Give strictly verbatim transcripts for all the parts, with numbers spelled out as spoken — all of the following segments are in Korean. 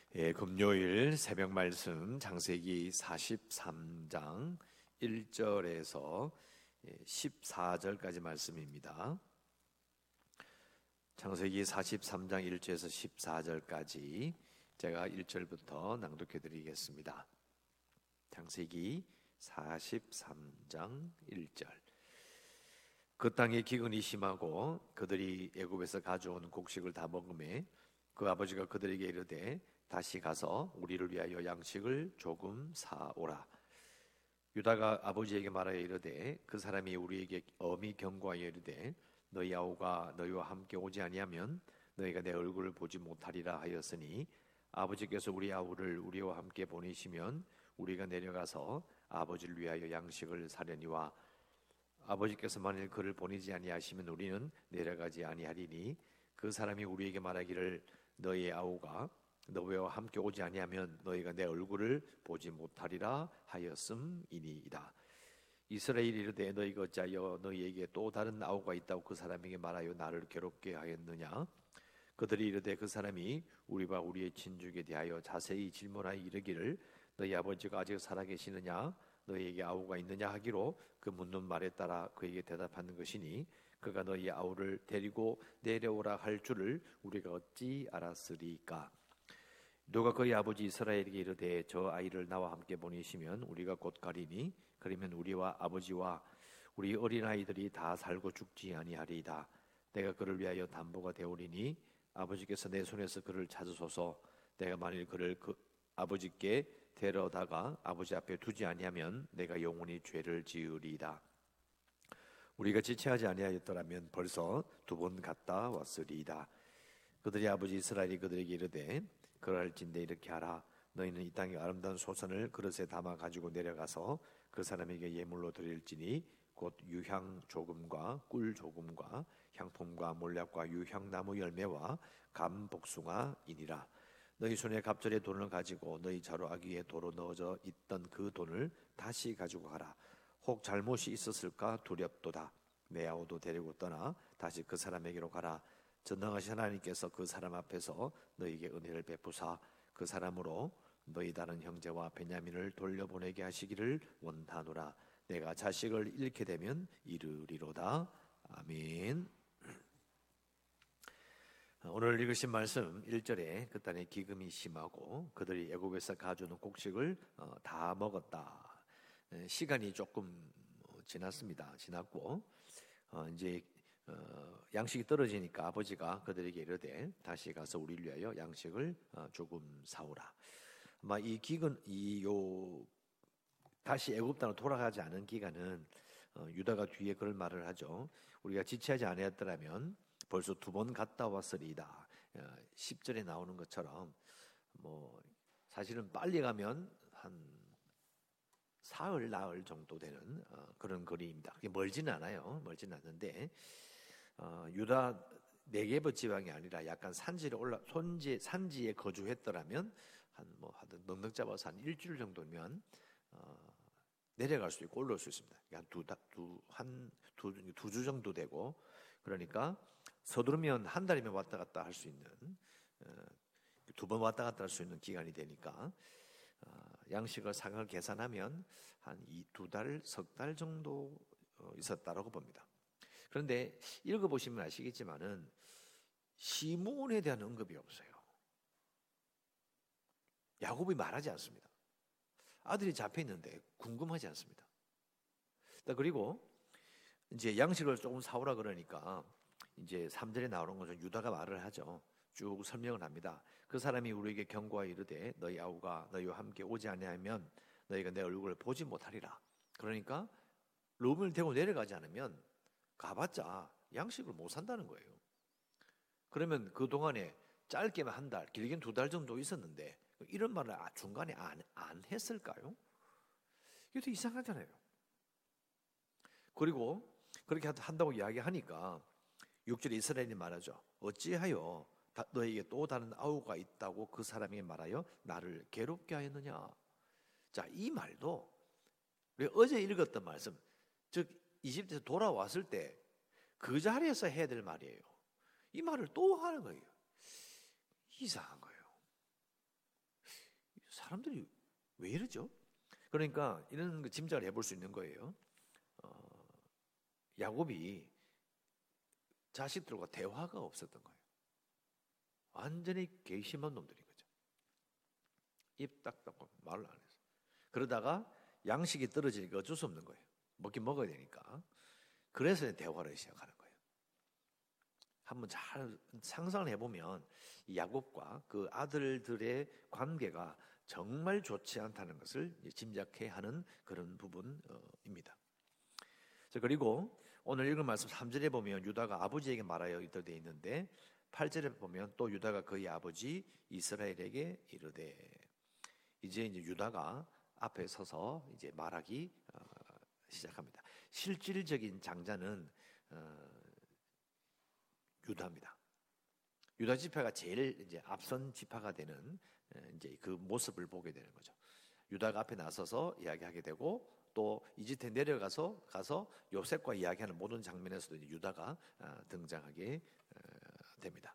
예, 금요일 새벽 말씀 창세기 사십삼 장 일 절에서 십사 절까지 말씀입니다. 창세기 사십삼 장 일 절에서 십사 절까지 제가 일 절부터 낭독해 드리겠습니다. 창세기 사십삼 장 일 절. 그 땅에 기근이 심하고 그들이 애굽에서 가져온 곡식을 다 먹음에 그 아버지가 그들에게 이르되 다시 가서 우리를 위하여 양식을 조금 사오라. 유다가 아버지에게 말하여 이르되 그 사람이 우리에게 엄히 경고하여 이르되 너희 아우가 너희와 함께 오지 아니하면 너희가 내 얼굴을 보지 못하리라 하였으니 아버지께서 우리 아우를 우리와 함께 보내시면 우리가 내려가서 아버지를 위하여 양식을 사려니와 아버지께서 만일 그를 보내지 아니하시면 우리는 내려가지 아니하리니 그 사람이 우리에게 말하기를 너희의 아우가 너희와 함께 오지 아니하면 너희가 내 얼굴을 보지 못하리라 하였음이니이다. 이스라엘이 이르되 너희가 어찌하여 너희에게 또 다른 아우가 있다고 그 사람에게 말하여 나를 괴롭게 하였느냐. 그들이 이르되 그 사람이 우리와 우리의 친족에 대하여 자세히 질문하여 이르기를 너희 아버지가 아직 살아계시느냐 너희에게 아우가 있느냐 하기로 그 묻는 말에 따라 그에게 대답하는 것이니 그가 너희 아우를 데리고 내려오라 할 줄을 우리가 어찌 알았으리까. 누가 그의 아버지 이스라엘에게 이르되 저 아이를 나와 함께 보내시면 우리가 곧 가리니 그러면 우리와 아버지와 우리 어린아이들이 다 살고 죽지 아니하리이다. 내가 그를 위하여 담보가 되오리니 아버지께서 내 손에서 그를 찾으소서. 내가 만일 그를 그 아버지께 데려다가 아버지 앞에 두지 아니하면 내가 영원히 죄를 지으리이다. 우리가 지체하지 아니하였더라면 벌써 두 번 갔다 왔으리이다. 그들의 아버지 이스라엘이 그들에게 이르되 그럴진대 이렇게 하라. 너희는 이 땅의 아름다운 소선을 그릇에 담아 가지고 내려가서 그 사람에게 예물로 드릴지니 곧 유향 조금과 꿀 조금과 향품과 몰약과 유향나무 열매와 감 복숭아이니라. 너희 손에 갑절의 돈을 가지고 너희 자루 아귀에 도로 넣어져 있던 그 돈을 다시 가지고 가라. 혹 잘못이 있었을까 두렵도다. 내 아우도 데리고 떠나 다시 그 사람에게로 가라. 전능하신 하나님께서 그 사람 앞에서 너희에게 은혜를 베푸사 그 사람으로 너희 다른 형제와 베냐민을 돌려보내게 하시기를 원하노라. 내가 자식을 잃게 되면 이르리로다. 아멘. 오늘 읽으신 말씀 일 절에 그 땅에 기근이 심하고 그들이 애굽에서 가져오는 곡식을 다 먹었다. 시간이 조금 지났습니다. 지났고 이제 어, 양식이 떨어지니까 아버지가 그들에게 이르되 다시 가서 우리를 위하여 양식을 어, 조금 사오라. 아마 이 기근 이요 다시 애굽 땅으로 돌아가지 않은 기간은 어, 유다가 뒤에 그런 말을 하죠. 우리가 지체하지 아니했더라면 벌써 두 번 갔다 왔으리이다. 어, 십 절에 나오는 것처럼 뭐 사실은 빨리 가면 한 사흘 나흘 정도 되는 어, 그런 거리입니다. 그게 멀지는 않아요. 멀지는 않는데 어, 유다 네게브 지방이 아니라 약간 산지를 올라 손지 산지에 거주했더라면 한 뭐 하든 넉넉 잡아서 한 일주일 정도면 어, 내려갈 수 있고 올라올 수 있습니다. 한두한두 주 정도 되고 그러니까 서두르면 한 달이면 왔다 갔다 할 수 있는 어, 두 번 왔다 갔다 할 수 있는 기간이 되니까. 어, 양식을 상을 계산하면 한 이 두 달, 석 달 정도 어, 있었다라고 봅니다. 그런데 읽어보시면 아시겠지만은 시므온에 대한 언급이 없어요. 야곱이 말하지 않습니다. 아들이 잡혀 있는데 궁금하지 않습니다. 그리고 이제 양식을 조금 사오라 그러니까 이제 삼 절에 나오는 것은 유다가 말을 하죠. 쭉 설명을 합니다. 그 사람이 우리에게 경고하여 이르되 너희 아우가 너희와 함께 오지 아니하면 너희가 내 얼굴을 보지 못하리라. 그러니까 르우벤을 데리고 내려가지 않으면 가봤자 양식을 못 산다는 거예요. 그러면 그 동안에 짧게는 한 달, 길게는 두 달 정도 있었는데 이런 말을 중간에 안, 안 했을까요? 이게 되게 이상하잖아요. 그리고 그렇게 한다고 이야기하니까 육 절에 이스라엘이 말하죠. 어찌하여 너에게 또 다른 아우가 있다고 그 사람에게 말하여 나를 괴롭게 하였느냐. 자, 이 말도 우리가 어제 읽었던 말씀, 즉 이집트에서 돌아왔을 때 그 자리에서 해야 될 말이에요. 이 말을 또 하는 거예요. 이상한 거예요. 사람들이 왜 이러죠? 그러니까 이런 짐작을 해볼 수 있는 거예요. 어, 야곱이 자식들과 대화가 없었던 거예요. 완전히 괘씸한 놈들인 거죠. 입 딱 닫고 말을 안 했어요. 그러다가 양식이 떨어지니까 어쩔 수 없는 거예요. 먹긴 먹어야 되니까. 그래서 대화를 시작하는 거예요. 한번 잘 상상을 해보면 이 야곱과 그 아들들의 관계가 정말 좋지 않다는 것을 짐작해야 하는 그런 부분입니다. 그리고 오늘 읽은 말씀 삼 절에 보면 유다가 아버지에게 말하여 이르되 있는데 팔 절에 보면 또 유다가 그의 아버지 이스라엘에게 이르되, 이제 이제 유다가 앞에 서서 이제 말하기 시작합니다. 실질적인 장자는 유다입니다. 유다 지파가 제일 이제 앞선 지파가 되는 이제 그 모습을 보게 되는 거죠. 유다가 앞에 나서서 이야기하게 되고 또 이집트에 내려가서 가서 요셉과 이야기하는 모든 장면에서도 이제 유다가 등장하게 됩니다.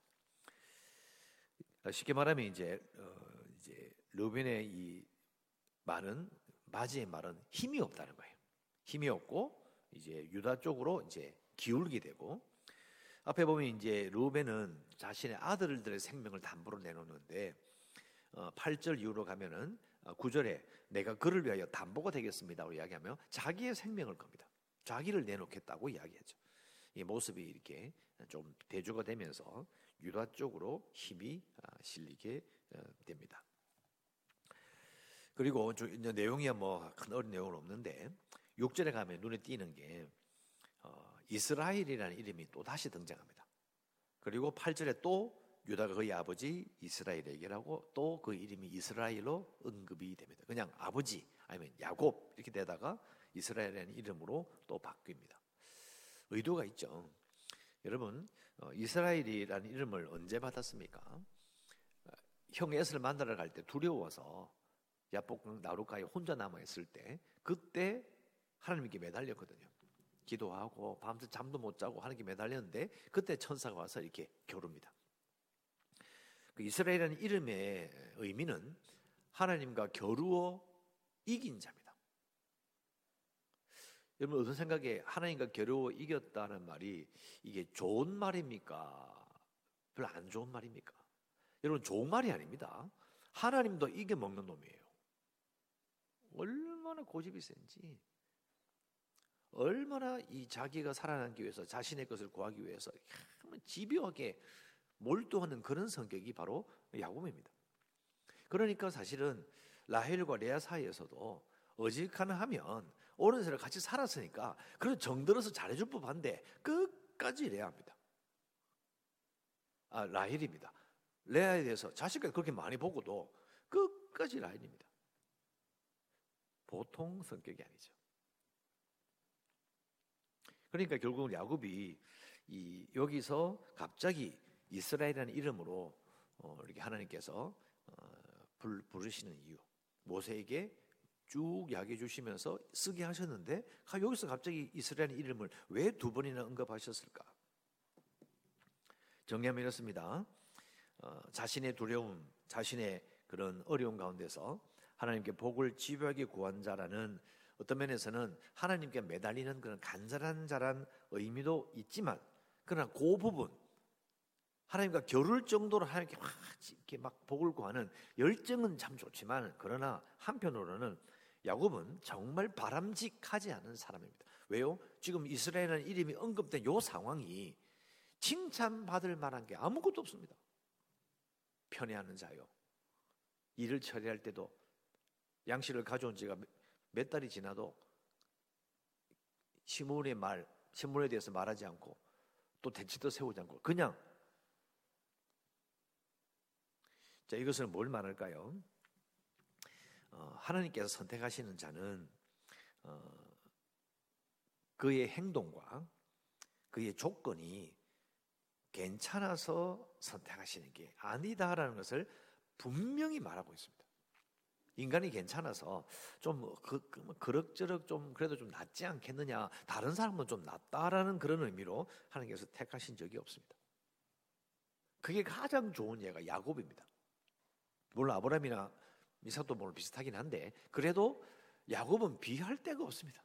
쉽게 말하면 이제 어 이제 르벤의 이 말은 맞이의 말은 힘이 없다는 거예요. 힘이 없고 이제 유다 쪽으로 이제 기울게 되고, 앞에 보면 이제 르벤은 자신의 아들들의 생명을 담보로 내놓는데 어 팔 절 이후로 가면은 구 절에 내가 그를 위하여 담보가 되겠습니다라고 이야기하며 자기의 생명을 겁니다. 자기를 내놓겠다고 이야기하죠. 이 모습이 이렇게 좀 대조가 되면서 유다 쪽으로 힘이 실리게 됩니다. 그리고 내용이야 뭐 큰 어린 내용은 없는데 육 절에 가면 눈에 띄는 게 어, 이스라엘이라는 이름이 또 다시 등장합니다. 그리고 팔 절에 또 유다가 그의 아버지 이스라엘에게라고 또 그 이름이 이스라엘로 언급이 됩니다. 그냥 아버지 아니면 야곱 이렇게 되다가 이스라엘이라는 이름으로 또 바뀝니다. 의도가 있죠. 여러분 어, 이스라엘이라는 이름을 언제 받았습니까? 어, 형 에스를 만나러 갈 때 두려워서 야복 나루가에 혼자 남아 있을 때 그때 하나님께 매달렸거든요. 기도하고 밤새 잠도 못 자고 하나님께 매달렸는데 그때 천사가 와서 이렇게 겨룹니다. 그 이스라엘이라는 이름의 의미는 하나님과 겨루어 이긴 자입니다. 여러분 어떤 생각에 하나님과 겨루어 이겼다는 말이 이게 좋은 말입니까? 별로 안 좋은 말입니까? 여러분 좋은 말이 아닙니다. 하나님도 이겨먹는 놈이에요. 얼마나 고집이 센지, 얼마나 이 자기가 살아남기 위해서 자신의 것을 구하기 위해서 집요하게 몰두하는 그런 성격이 바로 야곱입니다. 그러니까 사실은 라헬과 레아 사이에서도 어지간하면 오른손을 같이 살았으니까 그런 정들어서 잘해줄 법한데 끝까지 레아입니다. 아 라헬입니다. 레아에 대해서 자식까지 그렇게 많이 보고도 끝까지 라헬입니다. 보통 성격이 아니죠. 그러니까 결국 야곱이 이 여기서 갑자기 이스라엘이라는 이름으로 어 이렇게 하나님께서 어 불, 부르시는 이유, 모세에게 쭉 이야기해 주시면서 쓰게 하셨는데 여기서 갑자기 이스라엘의 이름을 왜 두 번이나 언급하셨을까? 정리하면 이렇습니다. 어, 자신의 두려움, 자신의 그런 어려움 가운데서 하나님께 복을 집요하게 구한 자라는 어떤 면에서는 하나님께 매달리는 그런 간절한 자란 의미도 있지만, 그러나 그 부분 하나님과 겨룰 정도로 하나님께 막 이렇게 막 복을 구하는 열정은 참 좋지만, 그러나 한편으로는 야곱은 정말 바람직하지 않은 사람입니다. 왜요? 지금 이스라엘이라는 이름이 언급된 이 상황이 칭찬받을 만한 게 아무것도 없습니다. 편애하는 자요, 일을 처리할 때도 양식을 가져온 지가 몇 달이 지나도 시므온의 말, 시므온에 대해서 말하지 않고 또 대치도 세우지 않고 그냥, 자 이것은 뭘 말할까요? 어, 하나님께서 선택하시는 자는 어, 그의 행동과 그의 조건이 괜찮아서 선택하시는 게 아니다라는 것을 분명히 말하고 있습니다. 인간이 괜찮아서 좀 그, 그, 그럭저럭 좀 그래도 좀 낫지 않겠느냐, 다른 사람은 좀 낫다라는 그런 의미로 하나님께서 택하신 적이 없습니다. 그게 가장 좋은 예가 야곱입니다. 물론 아브라함이나 이삭도 물론 비슷하긴 한데 그래도 야곱은 비할 데가 없습니다.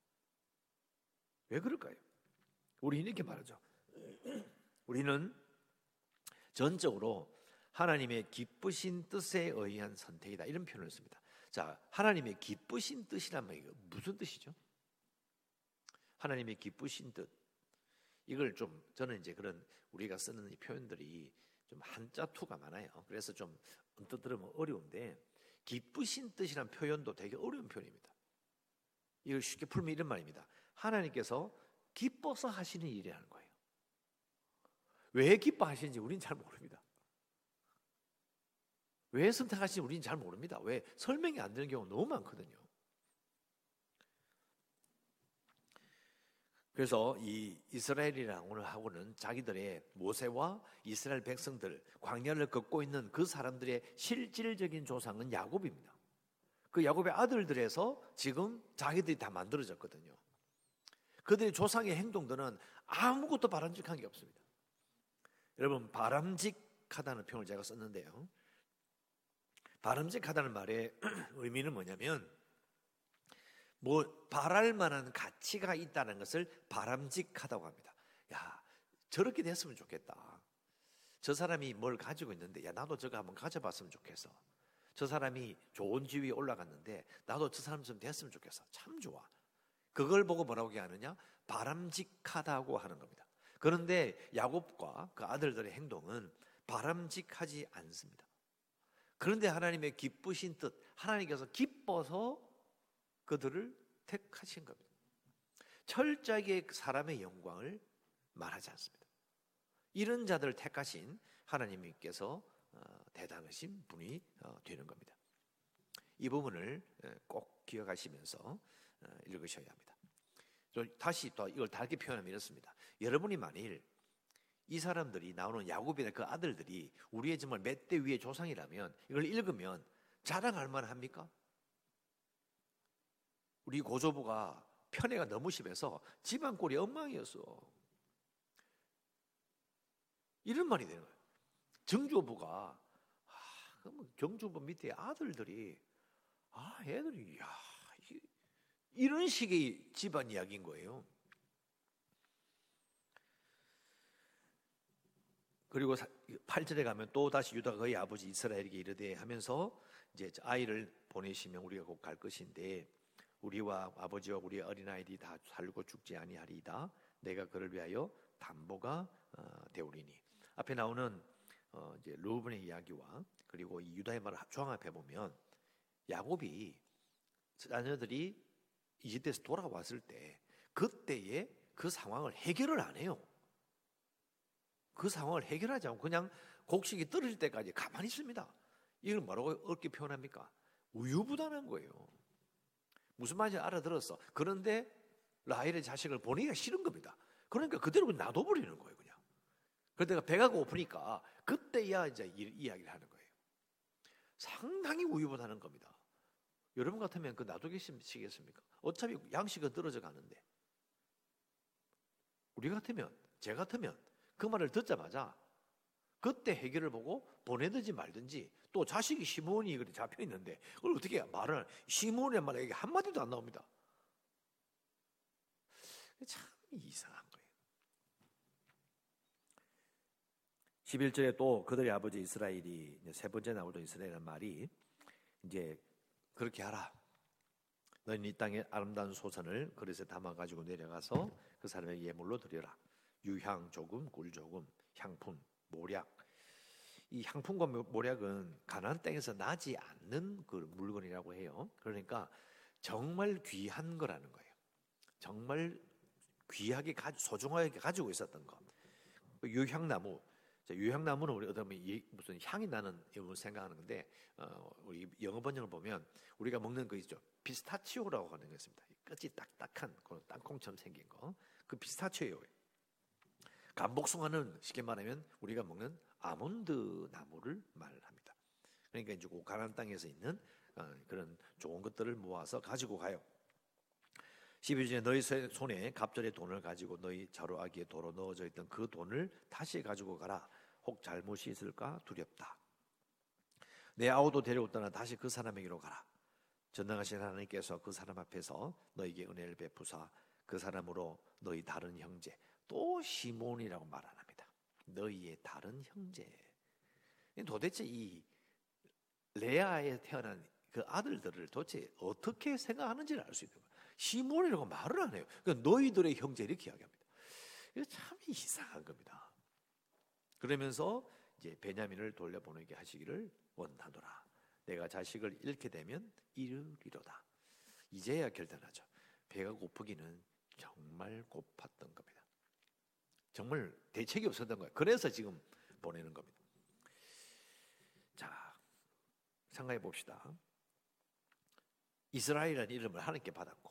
왜 그럴까요? 우리 이렇게 말하죠. 우리는 전적으로 하나님의 기쁘신 뜻에 의한 선택이다, 이런 표현을 씁니다. 자, 하나님의 기쁘신 뜻이란 말이 무슨 뜻이죠? 하나님의 기쁘신 뜻, 이걸 좀 저는 이제 그런 우리가 쓰는 이 표현들이 좀 한자 투가 많아요. 그래서 좀 언뜻 들으면 어려운데 기쁘신 뜻이란 표현도 되게 어려운 표현입니다. 이걸 쉽게 풀면 이런 말입니다. 하나님께서 기뻐서 하시는 일이라는 거예요. 왜 기뻐하시는지 우리는 잘 모릅니다. 왜 선택하시는지 우리는 잘 모릅니다. 왜? 설명이 안 되는 경우가 너무 많거든요. 그래서 이 이스라엘이랑 오늘 하고는 자기들의 모세와 이스라엘 백성들, 광야를 걷고 있는 그 사람들의 실질적인 조상은 야곱입니다. 그 야곱의 아들들에서 지금 자기들이 다 만들어졌거든요. 그들의 조상의 행동들은 아무것도 바람직한 게 없습니다. 여러분, 바람직하다는 표현을 제가 썼는데요, 바람직하다는 말의 의미는 뭐냐면 뭐 바랄 만한 가치가 있다는 것을 바람직하다고 합니다. 야, 저렇게 됐으면 좋겠다. 저 사람이 뭘 가지고 있는데 야, 나도 저거 한번 가져봤으면 좋겠어. 저 사람이 좋은 지위에 올라갔는데 나도 저 사람처럼 됐으면 좋겠어. 참 좋아. 그걸 보고 뭐라고 하느냐? 바람직하다고 하는 겁니다. 그런데 야곱과 그 아들들의 행동은 바람직하지 않습니다. 그런데 하나님의 기쁘신 뜻, 하나님께서 기뻐서 그들을 택하신 겁니다. 철저하게 사람의 영광을 말하지 않습니다. 이런 자들을 택하신 하나님께서 대단하신 분이 되는 겁니다. 이 부분을 꼭 기억하시면서 읽으셔야 합니다. 다시 또 이걸 다르게 표현하면 이렇습니다. 여러분이 만일 이 사람들이 나오는 야곱이나 그 아들들이 우리의 정말 몇 대 위의 조상이라면 이걸 읽으면 자랑할 만합니까? 우리 고조부가 편애가 너무 심해서 집안 꼴이 엉망이었어. 이런 말이 되는 거예요. 정조부가 아, 경주부 밑에 아들들이 아 애들이 야 이, 이런 식의 집안 이야기인 거예요. 그리고 팔 절에 가면 또 다시 유다가 그의 아버지 이스라엘에게 이르되 하면서 이제 아이를 보내시면 우리가 곧 갈 것인데 우리와 아버지와 우리의 어린아이들이 다 살고 죽지 아니하리이다. 내가 그를 위하여 담보가 되오리니. 앞에 나오는 어 이제 르우븐의 이야기와 그리고 이 유다의 말을 종합해 보면 야곱이 자녀들이 이집트에서 돌아왔을 때 그때의 그 상황을 해결을 안 해요. 그 상황을 해결하지 않고 그냥 곡식이 떨어질 때까지 가만히 있습니다. 이걸 뭐라고 어렵게 표현합니까? 우유부단한 거예요. 무슨 말인지 알아들었어. 그런데 라헬의 자식을 보내기가 싫은 겁니다. 그러니까 그대로 놔둬버리는 거예요, 그냥. 그러다가 배가 고프니까 그때야 이제 이, 이야기를 하는 거예요. 상당히 우유부단한 겁니다. 여러분 같으면 그 놔두시겠습니까? 어차피 양식은 떨어져 가는데. 우리 같으면, 제 같으면 그 말을 듣자마자 그때 해결을 보고 보내든지 말든지, 또 자식이 시므온이 그렇게 잡혀 있는데 그걸 어떻게 말을, 시므온의 말에 한마디도 안 나옵니다. 참 이상한 거예요. 십일 절에 또 그들의 아버지 이스라엘이 세 번째 나오던 이스라엘이라는 말이 이제 그렇게 하라. 너희는 이 땅의 아름다운 소선을 그릇에 담아가지고 내려가서 그 사람에게 예물로 드려라. 유향 조금, 꿀 조금, 향품, 모략. 이 향품과 모략은 가나안 땅에서 나지 않는 그 물건이라고 해요. 그러니까 정말 귀한 거라는 거예요. 정말 귀하게 소중하게 가지고 있었던 거. 유향나무. 유향나무는 우리 어떤 무슨 향이 나는 이런 생각하는 건데, 어, 우리 영어 번역을 보면 우리가 먹는 거 있죠. 피스타치오라고 하는 게 있습니다. 끝이 딱딱한 그 땅콩처럼 생긴 거. 그 피스타치오예요. 감복숭아는 쉽게 말하면 우리가 먹는 아몬드 나무를 말합니다. 그러니까 이제 그 가나안 땅에서 있는 그런 좋은 것들을 모아서 가지고 가요. 십일 절에 너희 손에 갑절의 돈을 가지고 너희 자루아기에 도로 넣어져 있던 그 돈을 다시 가지고 가라. 혹 잘못이 있을까 두렵다. 내 아우도 데리고 떠나 다시 그 사람에게로 가라. 전능하신 하나님께서 그 사람 앞에서 너에게 은혜를 베푸사 그 사람으로 너희 다른 형제, 또 시몬이라고 말 안 합니다. 너희의 다른 형제. 도대체 이 레아에 태어난 그 아들들을 도대체 어떻게 생각하는지를 알 수 있는 거예요. 시몬이라고 말을 안 해요. 그러니까 너희들의 형제 이렇게 이야기합니다. 이거 참 이상한 겁니다. 그러면서 이제 베냐민을 돌려보내게 하시기를 원하노라. 내가 자식을 잃게 되면 이르리로다. 이제야 결단하죠. 배가 고프기는 정말 고팠던 겁니다. 정말 대책이 없었던 거예요. 그래서 지금 보내는 겁니다. 자, 생각해 봅시다. 이스라엘이라는 이름을 하나님께 받았고,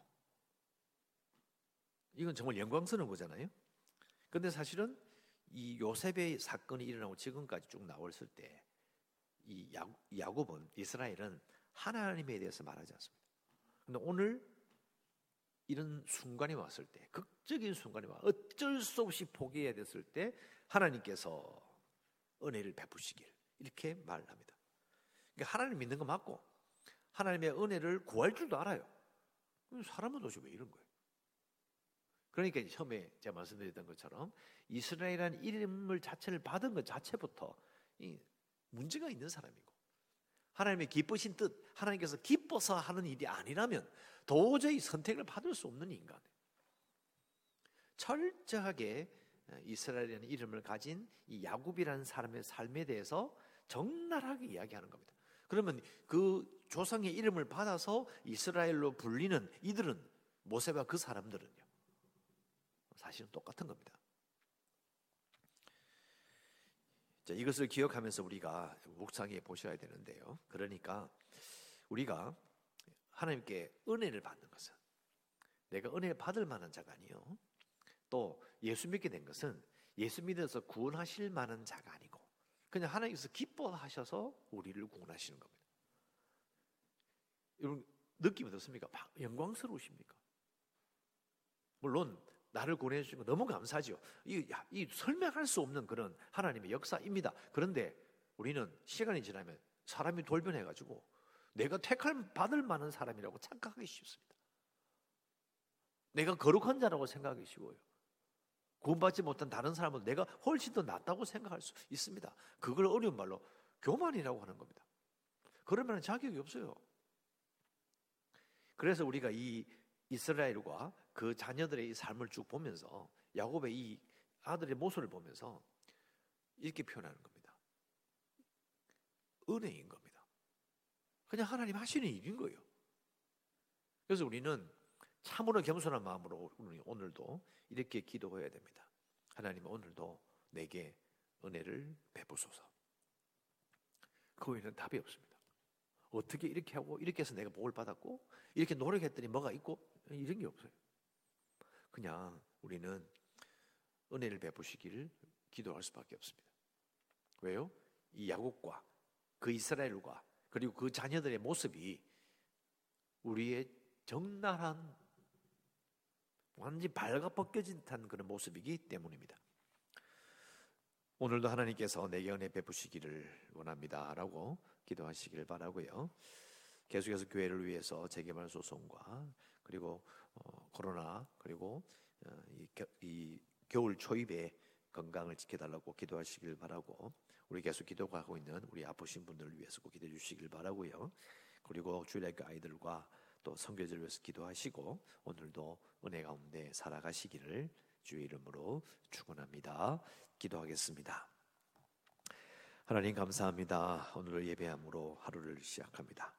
이건 정말 영광스러운 거잖아요. 그런데 사실은 이 요셉의 사건이 일어나고 지금까지 쭉 나왔을 때 이 야곱은, 이스라엘은 하나님에 대해서 말하지 않습니다. 그런데 오늘 이런 순간이 왔을 때, 극적인 순간이 와 어쩔 수 없이 포기해야 됐을 때 하나님께서 은혜를 베푸시길 이렇게 말합니다. 그러니까 하나님 믿는 거 맞고 하나님의 은혜를 구할 줄도 알아요. 사람은 도대체 왜 이런 거예요? 그러니까 처음에 제가 말씀드렸던 것처럼 이스라엘이라는 이름을 자체를 받은 것 자체부터 이 문제가 있는 사람이고, 하나님의 기쁘신 뜻, 하나님께서 기뻐서 하는 일이 아니라면 도저히 선택을 받을 수 없는 인간. 철저하게 이스라엘이라는 이름을 가진 이 야곱이라는 사람의 삶에 대해서 적나라하게 이야기하는 겁니다. 그러면 그 조상의 이름을 받아서 이스라엘로 불리는 이들은, 모세와 그 사람들은요, 사실은 똑같은 겁니다. 자, 이것을 기억하면서 우리가 묵상해 보셔야 되는데요. 그러니까 우리가 하나님께 은혜를 받는 것은 내가 은혜를 받을 만한 자가 아니요, 또 예수 믿게 된 것은 예수 믿어서 구원하실 만한 자가 아니고 그냥 하나님께서 기뻐하셔서 우리를 구원하시는 겁니다. 여러분 느낌이 어떻습니까? 영광스러우십니까? 물론 나를 구원해 주신 거 너무 감사하죠. 이, 이 설명할 수 없는 그런 하나님의 역사입니다. 그런데 우리는 시간이 지나면 사람이 돌변해가지고 내가 택할 받을 만한 사람이라고 착각하기 쉽습니다. 내가 거룩한 자라고 생각하기 쉬워요. 구원받지 못한 다른 사람은 내가 훨씬 더 낫다고 생각할 수 있습니다. 그걸 어려운 말로 교만이라고 하는 겁니다. 그러면 자격이 없어요. 그래서 우리가 이 이스라엘과 그 자녀들의 이 삶을 쭉 보면서, 야곱의 이 아들의 모습을 보면서 이렇게 표현하는 겁니다. 은혜인 겁니다. 그냥 하나님 하시는 일인 거예요. 그래서 우리는 참으로 겸손한 마음으로 우리 오늘도 이렇게 기도해야 됩니다. 하나님, 오늘도 내게 은혜를 베푸소서. 그 외에는 답이 없습니다. 어떻게 이렇게 하고 이렇게 해서 내가 복을 받았고 이렇게 노력했더니 뭐가 있고 이런 게 없어요. 그냥 우리는 은혜를 베푸시기를 기도할 수밖에 없습니다. 왜요? 이 야곱과 그 이스라엘과 그리고 그 자녀들의 모습이 우리의 적나라한, 완전히 발가벗겨진 듯한 그런 모습이기 때문입니다. 오늘도 하나님께서 내게 은혜 베푸시기를 원합니다 라고 기도하시기를 바라고요. 계속해서 교회를 위해서 재개발 소송과 그리고 어, 코로나 그리고 어, 이, 겨, 이 겨울 초입에 건강을 지켜달라고 기도하시길 바라고, 우리 계속 기도하고 있는 우리 아프신 분들을 위해서 꼭 기도해 주시길 바라고요. 그리고 주일학교 아이들과 또 선교제를 위해서 기도하시고 오늘도 은혜 가운데 살아가시기를 주의 이름으로 축원합니다. 기도하겠습니다. 하나님 감사합니다. 오늘 예배함으로 하루를 시작합니다.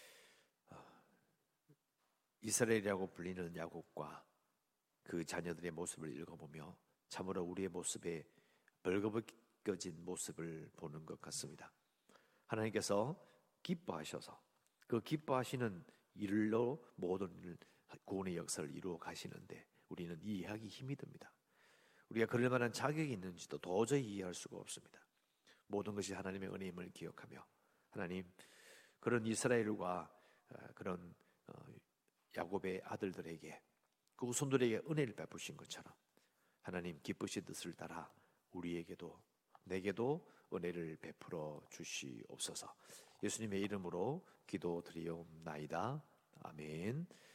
이스라엘이라고 불리는 야곱과 그 자녀들의 모습을 읽어보며 참으로 우리의 모습에 벌거벗겨진 모습을 보는 것 같습니다. 하나님께서 기뻐하셔서 그 기뻐하시는 일로 모든 구원의 역사를 이루어 가시는데 우리는 이해하기 힘이 듭니다. 우리가 그럴 만한 자격이 있는지도 도저히 이해할 수가 없습니다. 모든 것이 하나님의 은혜임을 기억하며, 하나님 그런 이스라엘과 그런 야곱의 아들들에게 그 후손들에게 은혜를 베푸신 것처럼 하나님 기쁘신 뜻을 따라 우리에게도 내게도 은혜를 베풀어 주시옵소서. 예수님의 이름으로 기도드리옵나이다. 아멘.